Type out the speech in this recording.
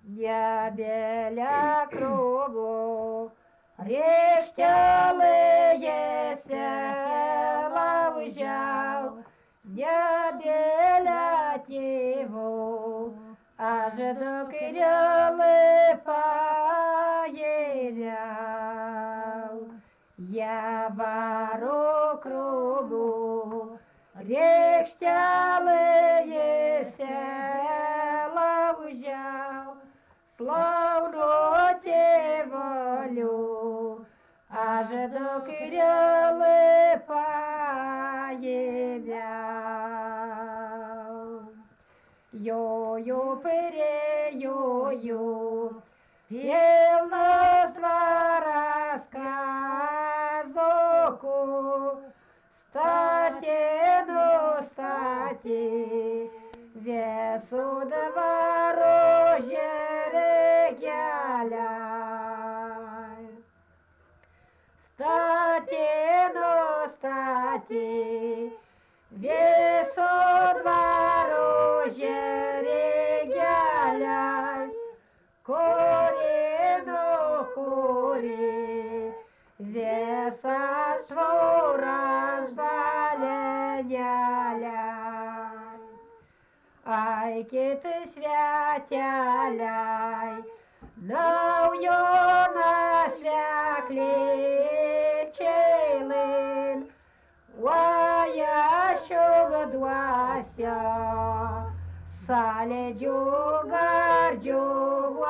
Я біля кругу, рештяли села взяв, я біля тіву, аж до Кирили поївяв. Я вару кругу, рештяли села взяв, славно те волю, аж до Кирили поївяв. Йою переюю, пел нас два рассказоку, стати до стати, весу дворожье регяляй. Стати до стати, весу дворожье регяляй. Кори до кори, веса швура жаленяляй. Ай, киты святяляй, нав'юна свякличилин, вая щоб двася, саледю гарджу